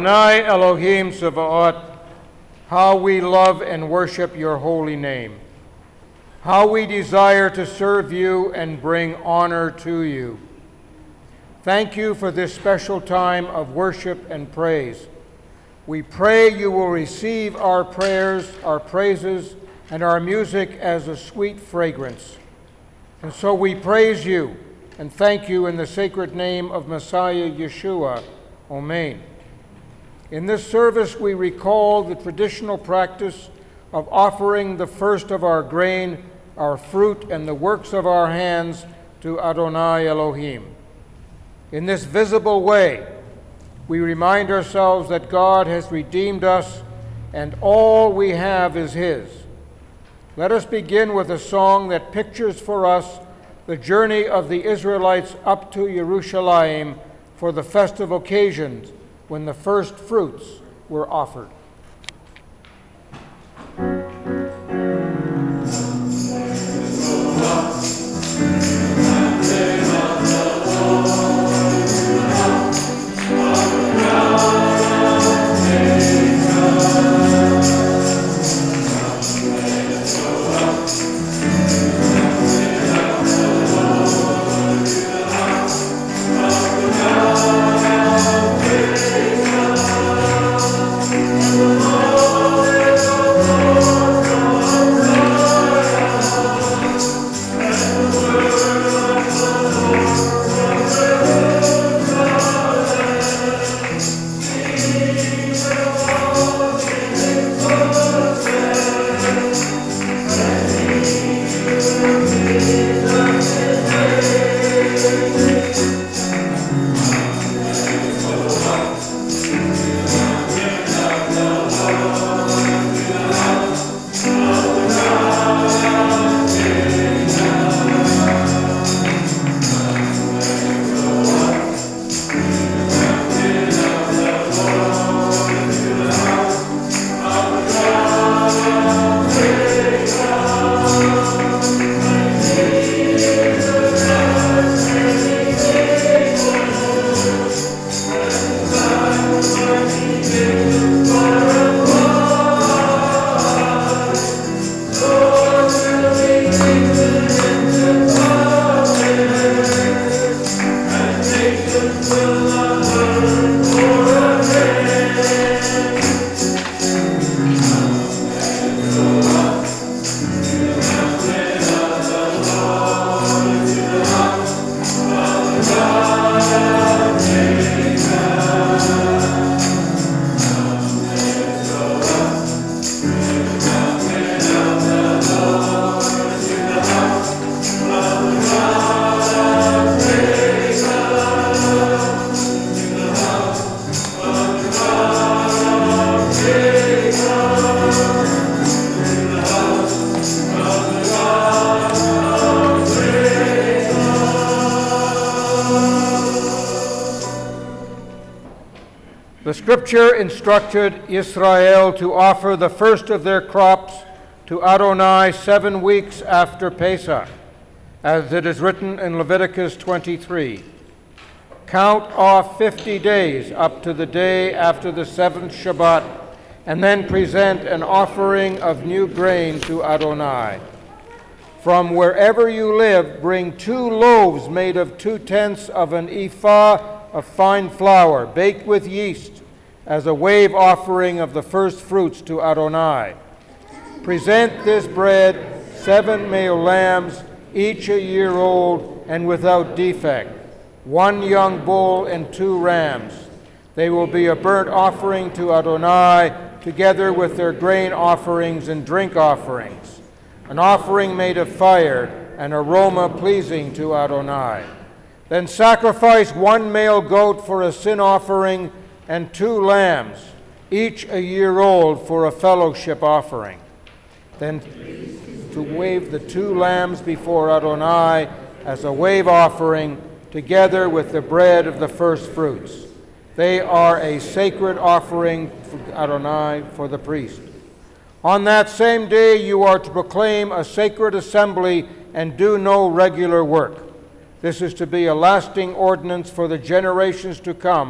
Adonai Elohim Sevaot, how we love and worship your holy name. How we desire to serve you and bring honor to you. Thank you for this special time of worship and praise. We pray you will receive our prayers, our praises, and our music as a sweet fragrance. And so we praise you and thank you in the sacred name of Messiah Yeshua. Amen. In this service, we recall the traditional practice of offering the first of our grain, our fruit, and the works of our hands to Adonai Elohim. In this visible way, we remind ourselves that God has redeemed us and all we have is His. Let us begin with a song that pictures for us the journey of the Israelites up to Jerusalem for the festive occasions when the first fruits were offered. The Scripture instructed Israel to offer the first of their crops to Adonai 7 weeks after Pesach, as it is written in Leviticus 23. Count off 50 days up to the day after the seventh Shabbat, and then present an offering of new grain to Adonai. From wherever you live, bring 2 loaves made of 2/10 of an ephah of fine flour, baked with yeast, as a wave offering of the first fruits to Adonai. Present this bread, 7 male lambs, each a year old and without defect, 1 young bull and 2 rams. They will be a burnt offering to Adonai, together with their grain offerings and drink offerings, an offering made of fire, an aroma pleasing to Adonai. Then sacrifice 1 male goat for a sin offering and 2 lambs, each a year old, for a fellowship offering. Then to wave the 2 lambs before Adonai as a wave offering, together with the bread of the first fruits. They are a sacred offering for Adonai for the priest. On that same day you are to proclaim a sacred assembly and do no regular work. This is to be a lasting ordinance for the generations to come,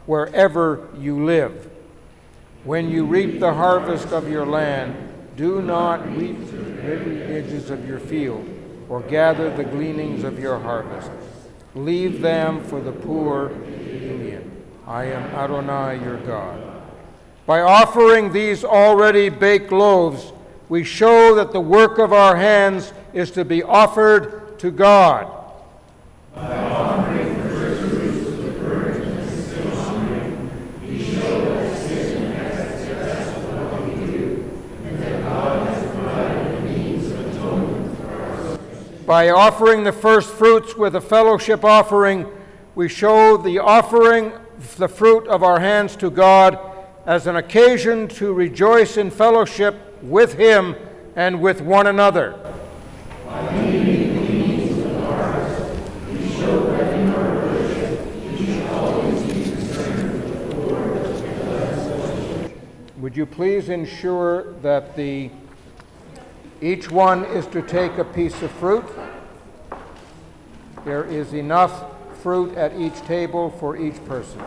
wherever you live. When you reap the harvest of your land, do not reap the edges of your field, or gather the gleanings of your harvest. Leave them for the poor alien. I am Adonai your God. By offering these already baked loaves, we show that the work of our hands is to be offered to God. By offering the first fruits of the burnt and still offering, we show that sin has acceptable to you, and that God has provided a means of atonement for our sins. By offering the first fruits with a fellowship offering, we show the offering the fruit of our hands to God as an occasion to rejoice in fellowship with Him and with one another. By leaving the means of the harvest, we show that in our worship we should always be concerned with the poor and less. Would you please ensure that each one is to take a piece of fruit? There is enough fruit at each table for each person.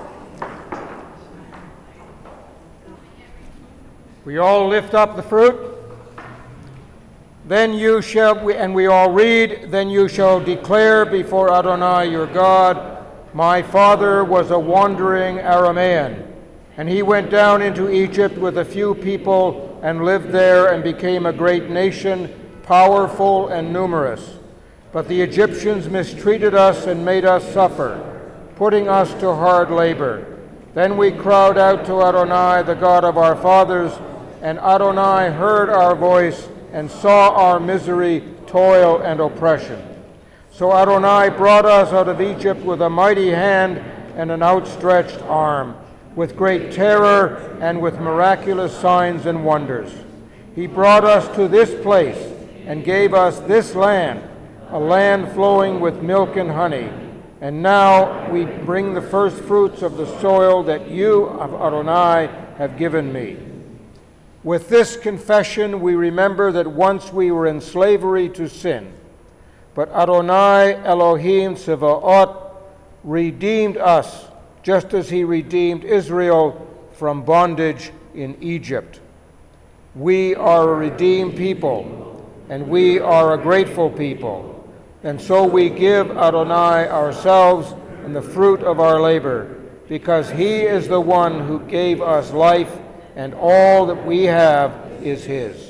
We all lift up the fruit. Then you shall, and we all read, then you shall declare before Adonai your God, my father was a wandering Aramaean, and he went down into Egypt with a few people and lived there and became a great nation, powerful and numerous. But the Egyptians mistreated us and made us suffer, putting us to hard labor. Then we cried out to Adonai, the God of our fathers, and Adonai heard our voice and saw our misery, toil, and oppression. So Adonai brought us out of Egypt with a mighty hand and an outstretched arm, with great terror and with miraculous signs and wonders. He brought us to this place and gave us this land, a land flowing with milk and honey. And now we bring the first fruits of the soil that you, Adonai, have given me. With this confession, we remember that once we were in slavery to sin, but Adonai Elohim Tsevaot redeemed us, just as he redeemed Israel from bondage in Egypt. We are a redeemed people, and we are a grateful people, and so we give Adonai ourselves and the fruit of our labor, because he is the one who gave us life, and all that we have is his.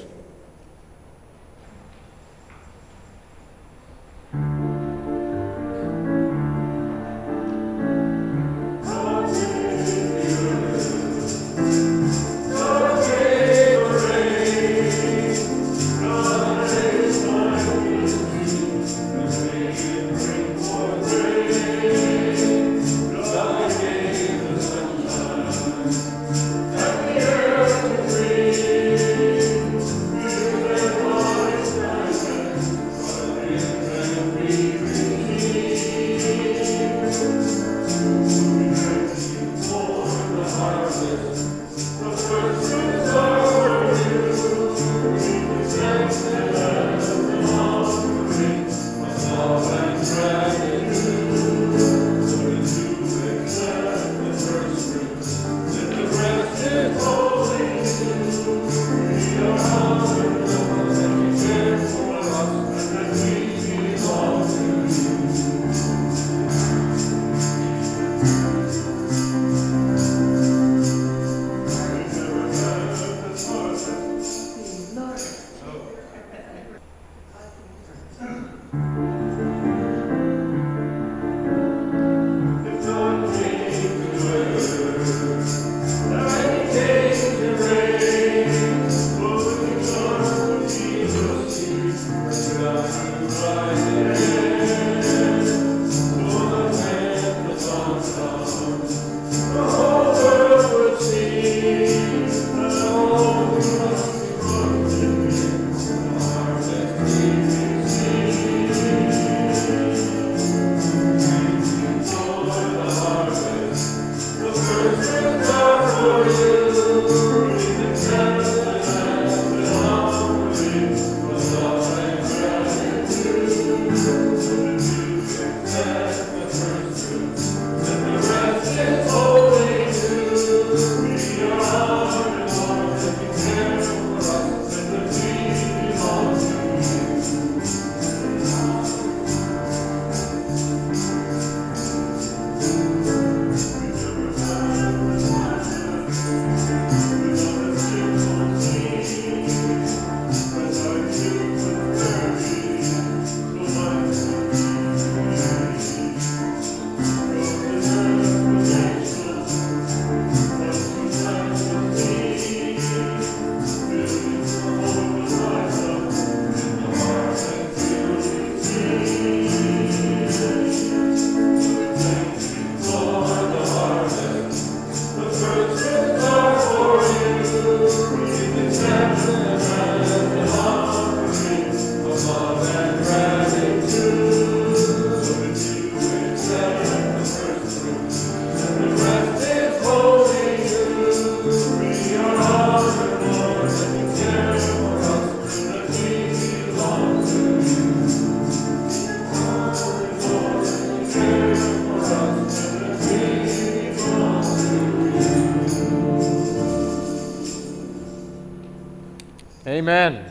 Amen.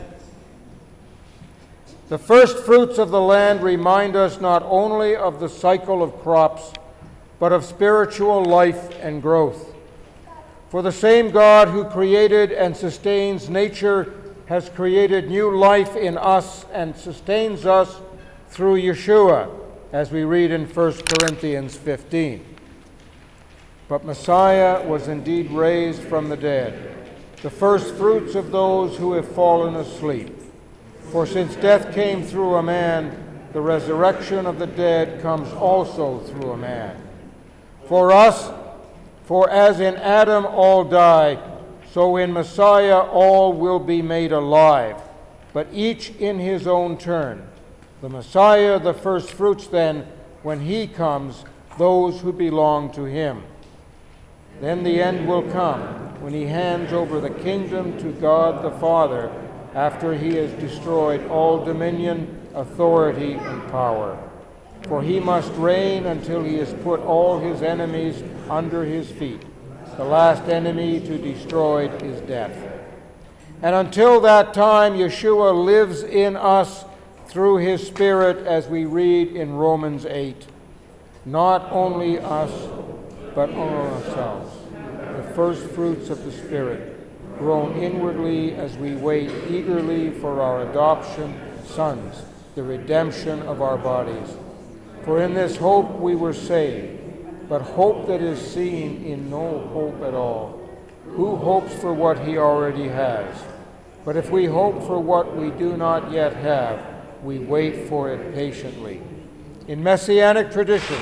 The first fruits of the land remind us not only of the cycle of crops, but of spiritual life and growth. For the same God who created and sustains nature has created new life in us and sustains us through Yeshua, as we read in 1 Corinthians 15. But Messiah was indeed raised from the dead, the first fruits of those who have fallen asleep. For since death came through a man, the resurrection of the dead comes also through a man. For as in Adam all die, so in Messiah all will be made alive, but each in his own turn. The Messiah, the first fruits then, when he comes, those who belong to him. Then the end will come, when he hands over the kingdom to God the Father, after he has destroyed all dominion, authority, and power. For he must reign until he has put all his enemies under his feet. The last enemy to destroy is death. And until that time, Yeshua lives in us through his Spirit, as we read in Romans 8. Not only us, but on ourselves, the first fruits of the Spirit, grown inwardly as we wait eagerly for our adoption, sons, the redemption of our bodies. For in this hope we were saved. But hope that is seen in no hope at all. Who hopes for what he already has? But if we hope for what we do not yet have, we wait for it patiently. In Messianic tradition,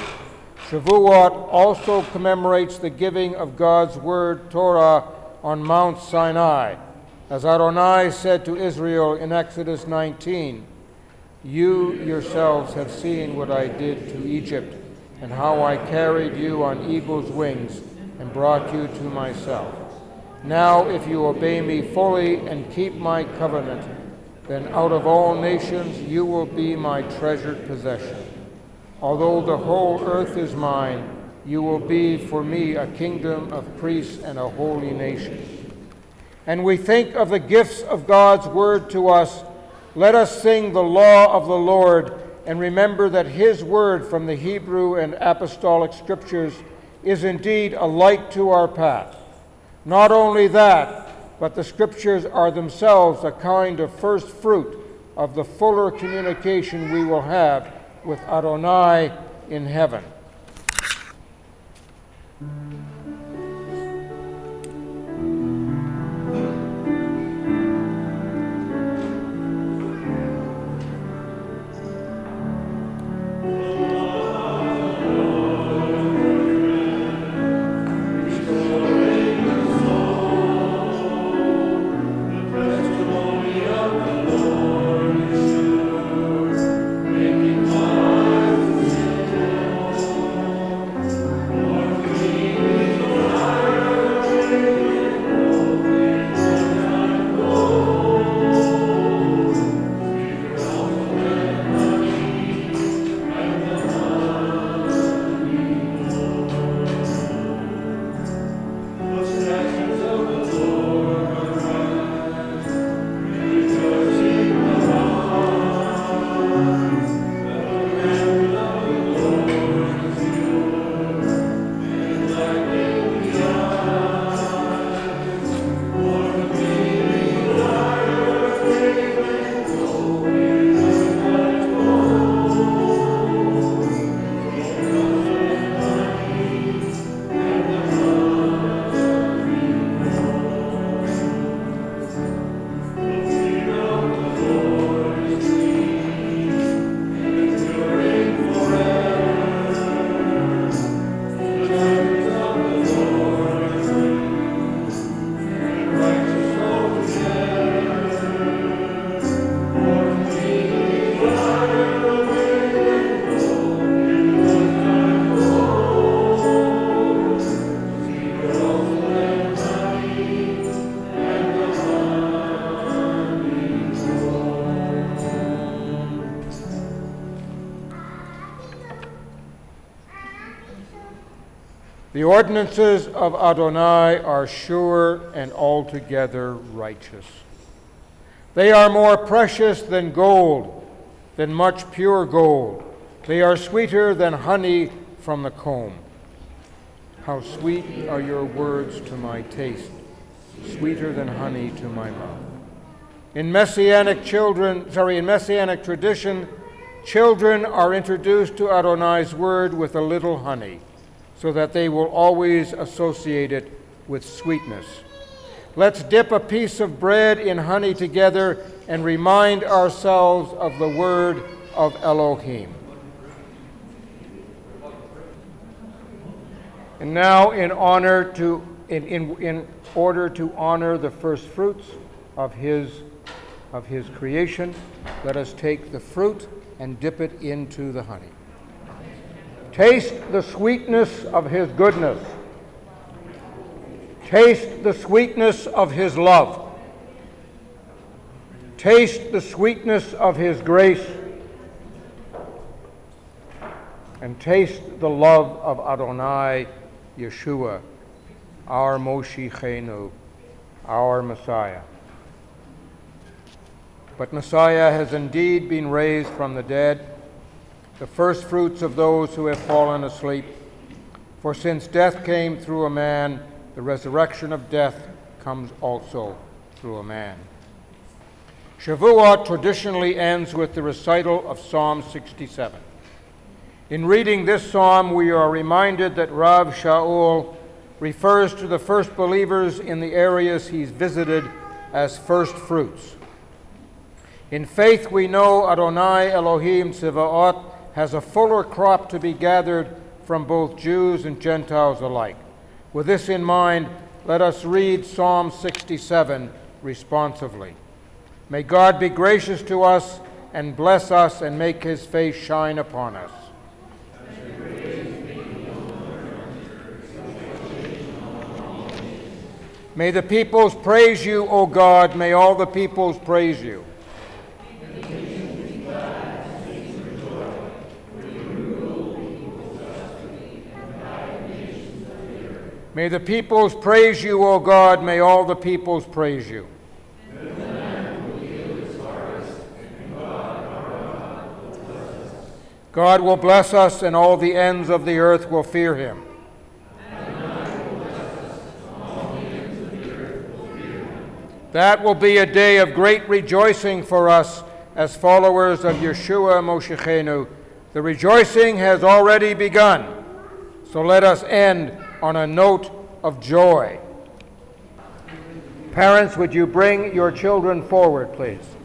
Shavuot also commemorates the giving of God's word, Torah, on Mount Sinai. As Adonai said to Israel in Exodus 19, "You yourselves have seen what I did to Egypt, and how I carried you on eagle's wings and brought you to myself. Now, if you obey me fully and keep my covenant, then out of all nations you will be my treasured possession. Although the whole earth is mine, you will be for me a kingdom of priests and a holy nation." And we think of the gifts of God's word to us. Let us sing the law of the Lord and remember that his word from the Hebrew and apostolic scriptures is indeed a light to our path. Not only that, but the scriptures are themselves a kind of first fruit of the fuller communication we will have with Adonai in heaven. The ordinances of Adonai are sure and altogether righteous. They are more precious than gold, than much pure gold. They are sweeter than honey from the comb. How sweet are your words to my taste, sweeter than honey to my mouth. In Messianic tradition, children are introduced to Adonai's word with a little honey, so that they will always associate it with sweetness. Let's dip a piece of bread in honey together and remind ourselves of the word of Elohim. And now, in order to honor the first fruits of his creation, let us take the fruit and dip it into the honey. Taste the sweetness of his goodness. Taste the sweetness of his love. Taste the sweetness of his grace. And taste the love of Adonai Yeshua, our Moshichenu, our Messiah. But Messiah has indeed been raised from the dead, the first fruits of those who have fallen asleep. For since death came through a man, the resurrection of death comes also through a man. Shavuot traditionally ends with the recital of Psalm 67. In reading this psalm, we are reminded that Rav Shaul refers to the first believers in the areas he's visited as first fruits. In faith, we know Adonai Elohim Tzevaot has a fuller crop to be gathered from both Jews and Gentiles alike. With this in mind, let us read Psalm 67 responsively. May God be gracious to us and bless us and make his face shine upon us. May the peoples praise you, O God. May all the peoples praise you. May the peoples praise you, O God. May all the peoples praise you. God will bless us, and all the ends of the earth will fear him. That will be a day of great rejoicing for us as followers of Yeshua Moshichenu. The rejoicing has already begun, so let us end on a note of joy. Parents, would you bring your children forward, please?